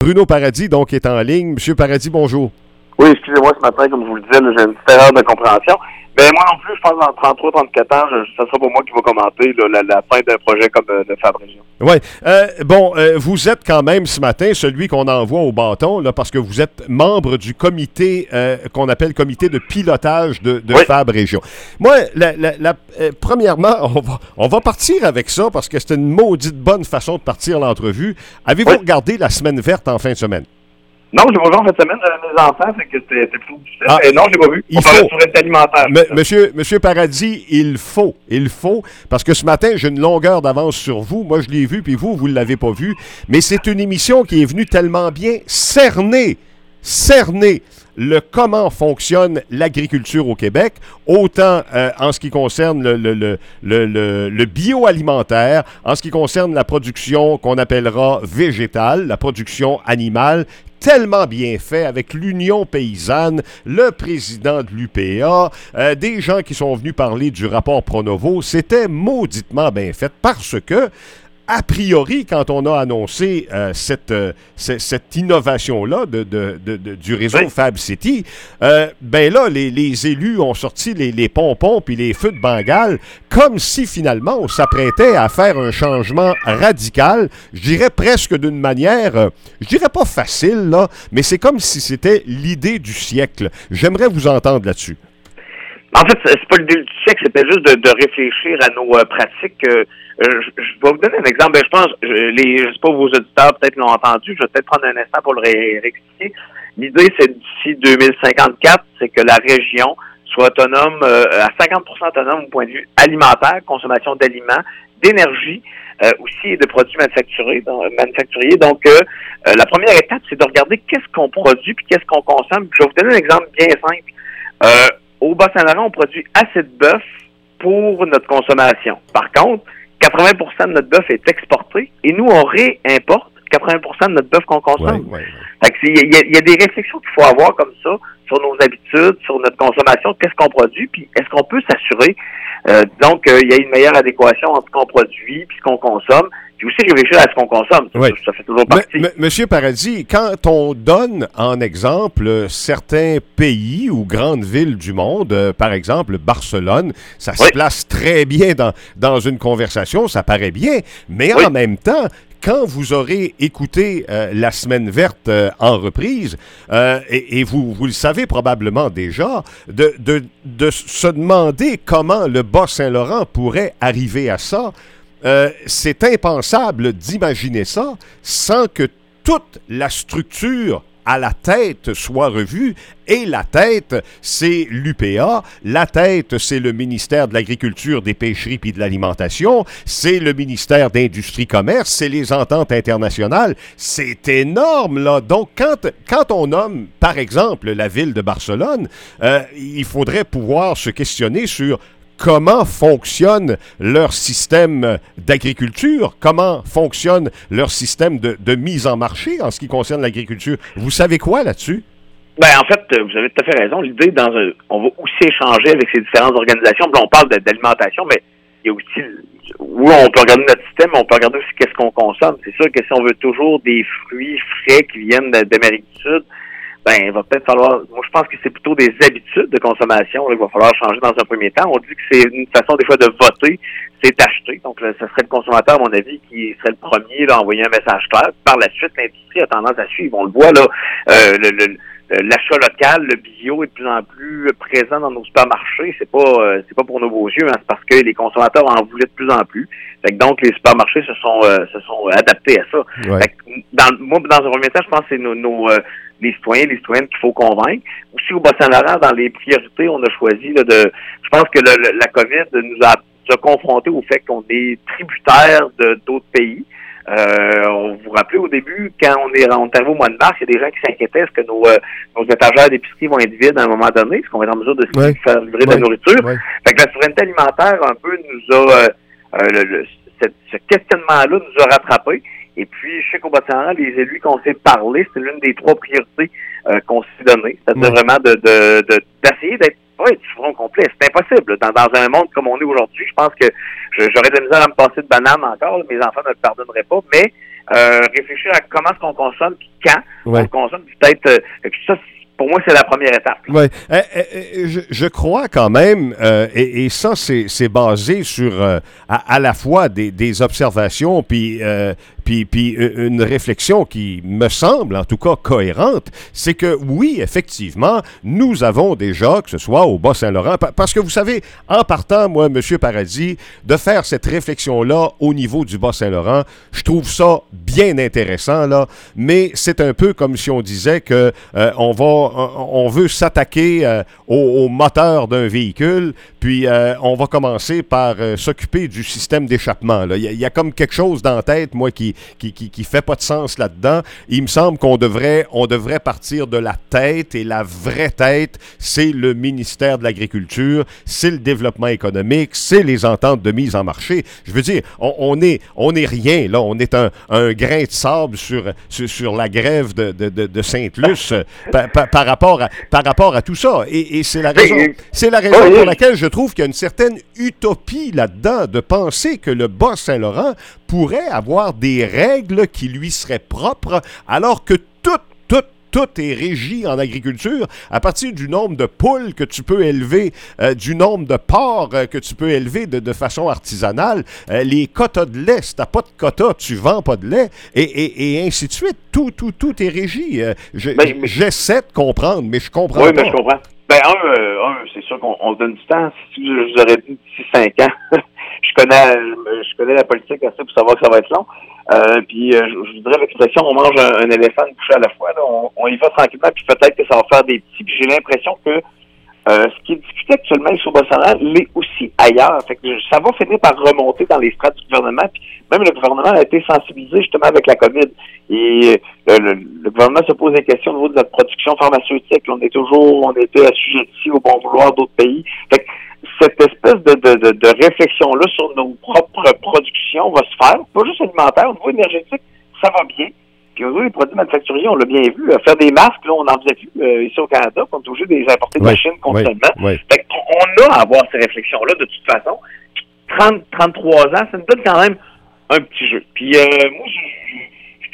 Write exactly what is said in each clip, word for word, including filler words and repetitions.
Bruno Paradis, donc, est en ligne. Monsieur Paradis, bonjour. Oui, excusez-moi, ce matin, comme je vous le disais, là, j'ai une petite erreur de compréhension. Mais moi non plus, je pense que dans trente-trois trente-quatre ans, je, ça sera pas moi qui va commenter là, la, la fin d'un projet comme euh, le Fab-Région. Oui. Euh, bon, euh, vous êtes quand même ce matin celui qu'on envoie au bâton, là, parce que vous êtes membre du comité euh, qu'on appelle comité de pilotage de, de oui. Fab-Région. Moi, la, la, la, euh, premièrement, on va, on va partir avec ça, parce que c'est une maudite bonne façon de partir l'entrevue. Avez-vous oui. regardé la semaine verte en fin de semaine? Non, je l'ai pas vu en fin de semaine, j'avais mes enfants, fait que c'était plutôt difficile. Ah, mais non, je l'ai pas vu. Il on faut. parlait de souveraineté alimentaire. M- monsieur, monsieur Paradis, il faut, il faut, parce que ce matin, j'ai une longueur d'avance sur vous. Moi, je l'ai vu, puis vous, vous ne l'avez pas vu. Mais c'est une émission qui est venue tellement bien cerner, cerner le comment fonctionne l'agriculture au Québec, autant euh, en ce qui concerne le, le, le, le, le, le bioalimentaire, en ce qui concerne la production qu'on appellera végétale, la production animale, tellement bien fait avec l'Union paysanne, le président de l'U P A, euh, des gens qui sont venus parler du rapport Pronovo. C'était mauditement bien fait parce que, a priori, quand on a annoncé euh, cette, euh, c- cette innovation-là de, de, de, de, du réseau oui. Fab City, euh, ben là, les, les élus ont sorti les, les pompons puis les feux de Bengale comme si, finalement, on s'apprêtait à faire un changement radical, je dirais presque d'une manière, euh, je dirais pas facile, là, mais c'est comme si c'était l'idée du siècle. J'aimerais vous entendre là-dessus. En fait, c'est pas l'idée du siècle, c'était juste de, de réfléchir à nos euh, pratiques. Euh, je, je vais vous donner un exemple. Ben, je pense, je, les, je sais pas, vos auditeurs peut-être l'ont entendu. Je vais peut-être prendre un instant pour le ré- réexpliquer. L'idée, c'est d'ici deux mille cinquante-quatre, c'est que la région soit autonome, euh, à cinquante pour cent autonome au point de vue alimentaire, consommation d'aliments, d'énergie, euh, aussi de produits manufacturés, donc, manufacturiers. Donc, euh, euh, la première étape, c'est de regarder qu'est-ce qu'on produit puis qu'est-ce qu'on consomme. Je vais vous donner un exemple bien simple. Euh, Au Bas-Saint-Laurent, on produit assez de bœuf pour notre consommation. Par contre, quatre-vingts pour cent de notre bœuf est exporté et nous, on réimporte quatre-vingts pour cent de notre bœuf qu'on consomme. Ouais, ouais, ouais. Fait que c'est, il y, a, il y a des réflexions qu'il faut avoir comme ça sur nos habitudes, sur notre consommation, qu'est-ce qu'on produit, puis est-ce qu'on peut s'assurer euh, donc euh, il y a une meilleure adéquation entre ce qu'on produit puis ce qu'on consomme, puis aussi réfléchir à ce qu'on consomme. Ça, Oui. ça, ça fait toujours partie. M- m- Monsieur Paradis, quand on donne en exemple euh, certains pays ou grandes villes du monde, euh, par exemple Barcelone, ça se oui. place très bien dans, dans une conversation, ça paraît bien, mais oui. en même temps, quand vous aurez écouté euh, la semaine verte euh, en reprise, euh, et, et vous, vous le savez probablement déjà, de, de, de se demander comment le Bas-Saint-Laurent pourrait arriver à ça, euh, c'est impensable d'imaginer ça sans que toute la structure à la tête soit revue. Et la tête, c'est l'U P A. La tête, c'est le ministère de l'Agriculture, des Pêcheries puis de l'Alimentation. C'est le ministère d'Industrie-Commerce. C'est les ententes internationales. C'est énorme, là. Donc, quand, quand on nomme, par exemple, la ville de Barcelone, euh, il faudrait pouvoir se questionner sur comment fonctionne leur système d'agriculture, comment fonctionne leur système de, de mise en marché en ce qui concerne l'agriculture. Vous savez quoi là-dessus? Ben, en fait, vous avez tout à fait raison. L'idée, dans un, on va aussi échanger avec ces différentes organisations. Puis là, on parle de, d'alimentation, mais il y a aussi, où on peut regarder notre système, mais on peut regarder aussi qu'est-ce qu'on consomme. C'est sûr que si on veut toujours des fruits frais qui viennent d'Amérique du Sud, ben, il va peut-être falloir, moi, je pense que c'est plutôt des habitudes de consommation là, qu'il va falloir changer dans un premier temps. On dit que c'est une façon, des fois, de voter, c'est acheter. Donc, là, ce serait le consommateur, à mon avis, qui serait le premier là, à envoyer un message clair. Par la suite, l'industrie a tendance à suivre. On le voit, là, euh, le, le l'achat local, le bio est de plus en plus présent dans nos supermarchés. C'est pas euh, c'est pas pour nos beaux yeux, hein, c'est parce que les consommateurs en voulaient de plus en plus. Fait que donc les supermarchés se sont euh, se sont adaptés à ça. Ouais. Fait que dans, moi, dans un premier temps, je pense que c'est nos, nos euh, les citoyens, les citoyennes qu'il faut convaincre. Aussi au Bas-Saint-Laurent, dans les priorités, on a choisi là, de. Je pense que le, le, la COVID nous a, nous a confrontés au fait qu'on est tributaire de d'autres pays. Euh, on vous rappelez au début, quand on est, on est arrivé au mois de mars, il y a des gens qui s'inquiétaient est-ce que nos, euh, nos étagères d'épicerie vont être vides à un moment donné, est-ce qu'on va être en mesure de ouais. faire livrer ouais. de la nourriture. Ouais. Fait que la souveraineté alimentaire, un peu, nous a euh, euh, le, le, cette, ce questionnement-là nous a rattrapés. Et puis, je sais qu'au Bas-Saint-Laurent, les élus qu'on s'est parlé, c'est l'une des trois priorités euh, qu'on s'est données. C'est-à-dire ouais. vraiment de, de, de, d'essayer d'être ouais, du front complet. C'est impossible. Dans, dans un monde comme on est aujourd'hui, je pense que je, j'aurais de la misère à me passer de banane encore. Là, mes enfants ne me pardonneraient pas. Mais euh, réfléchir à comment est-ce qu'on consomme, puis quand ouais. on consomme, puis peut-être, euh, puis ça, pour moi, c'est la première étape. Oui. Euh, euh, je, je crois quand même, euh, et, et ça, c'est, c'est basé sur euh, à, à la fois des, des observations, puis, euh, puis, puis une réflexion qui me semble, en tout cas, cohérente, c'est que oui, effectivement, nous avons déjà, que ce soit au Bas-Saint-Laurent, parce que vous savez, en partant, moi, M. Paradis, de faire cette réflexion-là au niveau du Bas-Saint-Laurent, je trouve ça bien intéressant, là, mais c'est un peu comme si on disait que euh, on va on veut s'attaquer euh, au, au moteur d'un véhicule, puis euh, on va commencer par euh, s'occuper du système d'échappement. Il y, y a comme quelque chose dans la tête, moi, qui qui, qui, qui fait pas de sens là-dedans. Il me semble qu'on devrait, on devrait partir de la tête, et la vraie tête, c'est le ministère de l'Agriculture, c'est le développement économique, c'est les ententes de mise en marché. Je veux dire, on, on est on est rien, là. On est un, un grain de sable sur, sur, sur la grève de, de, de, de Sainte-Luce euh, par, par, par rapport à, par rapport à tout ça. Et, et c'est la raison, c'est la raison pour laquelle je trouve qu'il y a une certaine utopie là-dedans, de penser que le Bas-Saint-Laurent pourrait avoir des règles qui lui seraient propres, alors que tout, tout, tout est régi en agriculture à partir du nombre de poules que tu peux élever, euh, du nombre de porcs euh, que tu peux élever de, de façon artisanale, euh, les quotas de lait, si tu n'as pas de quotas, tu vends pas de lait, et, et, et ainsi de suite. Tout, tout, tout est régi. Euh, je, ben, j'essaie de comprendre, mais je comprends oui, pas. Oui, mais je comprends. Ben, un, euh, un c'est sûr qu'on on donne du temps. Si je, je vous aurais dit d'ici cinq ans, je connais je, je connais la politique assez pour savoir que ça va être long. Euh, puis, euh, je, je voudrais l'expression, on mange un, un éléphant une bouchée à la fois. Là. On, on y va tranquillement, puis peut-être que ça va faire des petits. Puis j'ai l'impression que euh, ce qui est discuté actuellement sur Bas-Saint-Laurent l'est aussi ailleurs. Fait que ça va finir par remonter dans les strates du gouvernement. Puis même le gouvernement a été sensibilisé justement avec la COVID. Et euh, le, le gouvernement se pose des questions au niveau de notre production pharmaceutique. On est toujours, on était assujettis au bon vouloir d'autres pays. Fait que cette espèce de, de, de, de réflexion-là sur nos propres productions va se faire. Pas juste alimentaire, au niveau énergétique, ça va bien. Puis au niveau des produits manufacturiers, on l'a bien vu. Faire des masques, là, on n'en faisait plus euh, ici au Canada. On est obligé de les importer de oui, la Chine constamment. Oui, oui. Fait qu'on a à avoir ces réflexions-là de toute façon. trente, trente-trois ans, ça nous donne quand même un petit jeu. Puis euh, moi, je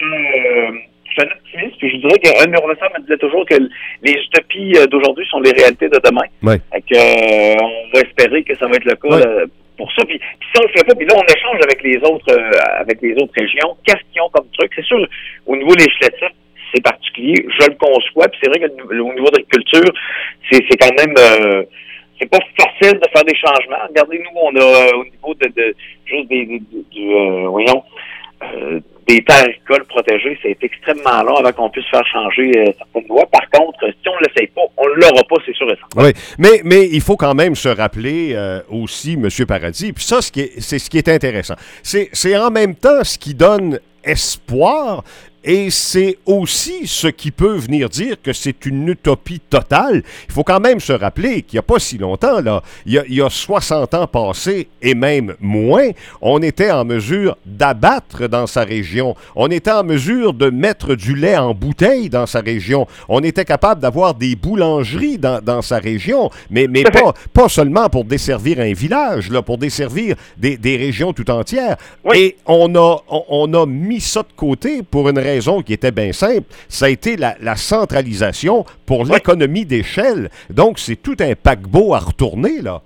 suis un optimiste, puis je dirais qu'un de mes professeurs me disait toujours que les utopies d'aujourd'hui sont les réalités de demain. Oui. Fait que, euh, on va espérer que ça va être le cas oui. là, pour ça. Puis, puis si on le fait pas, puis là, on échange avec les autres euh, avec les autres régions. Qu'est-ce qu'ils ont comme truc? C'est sûr, au niveau législatif, c'est particulier. Je le conçois, puis c'est vrai qu'au niveau de l'agriculture, c'est, c'est quand même... Euh, c'est pas facile de faire des changements. Regardez, nous, on a euh, au niveau de, de juste des, des, du, euh, voyons, euh, des terres agricoles protégées, c'est extrêmement long avant qu'on puisse faire changer euh, certaines lois. Par contre, si on ne l'essaye pas, on ne l'aura pas, c'est sûr et certain. Oui, mais, mais il faut quand même se rappeler euh, aussi, M. Paradis, puis ça, ce qui est, c'est ce qui est intéressant. C'est, c'est en même temps ce qui donne espoir. Et c'est aussi ce qui peut venir dire que c'est une utopie totale. Il faut quand même se rappeler qu'il n'y a pas si longtemps, là, il y a, il y a soixante ans passés et même moins, on était en mesure d'abattre dans sa région. On était en mesure de mettre du lait en bouteille dans sa région. On était capable d'avoir des boulangeries dans, dans sa région, mais, mais pas, pas seulement pour desservir un village, là, pour desservir des, des régions tout entières. Oui. Et on a, on, on a mis ça de côté pour une raison qui était bien simple, ça a été la, la centralisation pour oui. l'économie d'échelle. Donc, c'est tout un paquebot à retourner, là.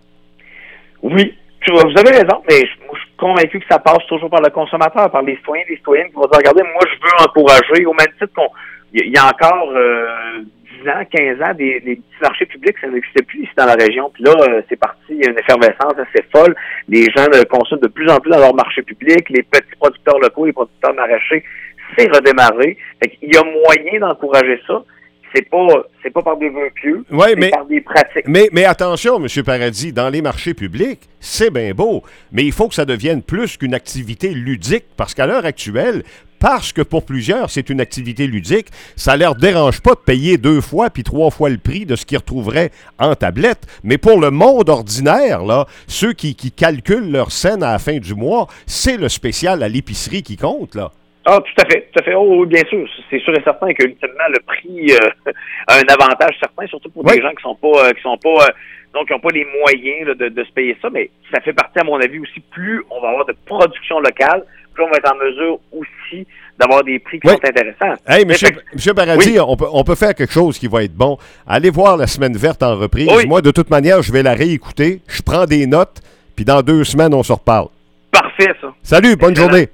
Oui, vous avez raison, mais je, moi, je suis convaincu que ça passe toujours par le consommateur, par les citoyens, les citoyennes qui vont dire, regardez, moi, je veux encourager, au même titre qu'on... Il y, y a encore euh, dix ans, quinze ans, des, des petits marchés publics, ça n'existait plus ici dans la région. Puis là, euh, c'est parti, il y a une effervescence assez folle. Les gens euh, consomment de plus en plus dans leurs marchés publics. Les petits producteurs locaux, les producteurs maraîchers, c'est redémarré. Fait qu'il y a moyen d'encourager ça. C'est pas, c'est pas par des vœux pieux, ouais, c'est mais, par des pratiques. Mais, mais attention, M. Paradis, dans les marchés publics, c'est bien beau, mais il faut que ça devienne plus qu'une activité ludique, parce qu'à l'heure actuelle, parce que pour plusieurs, c'est une activité ludique, ça leur dérange pas de payer deux fois puis trois fois le prix de ce qu'ils retrouveraient en tablette. Mais pour le monde ordinaire, là, ceux qui, qui calculent leur scène à la fin du mois, c'est le spécial à l'épicerie qui compte, là. Ah, tout à fait, tout à fait. Oh, oui, bien sûr. C'est sûr et certain que ultimement le prix euh, a un avantage certain, surtout pour oui. des gens qui sont pas, euh, qui sont pas, euh, donc qui n'ont pas les moyens là, de, de se payer ça. Mais ça fait partie, à mon avis, aussi plus on va avoir de production locale, Puis on va être en mesure aussi d'avoir des prix qui oui. sont intéressants. Hey, monsieur, monsieur Paradis, oui. on, peut, on peut faire quelque chose qui va être bon. Allez voir la Semaine verte en reprise. Oui. Moi, de toute manière, je vais la réécouter. Je prends des notes, puis dans deux semaines, on se reparle. Parfait, ça. Salut, bonne Excellent. journée.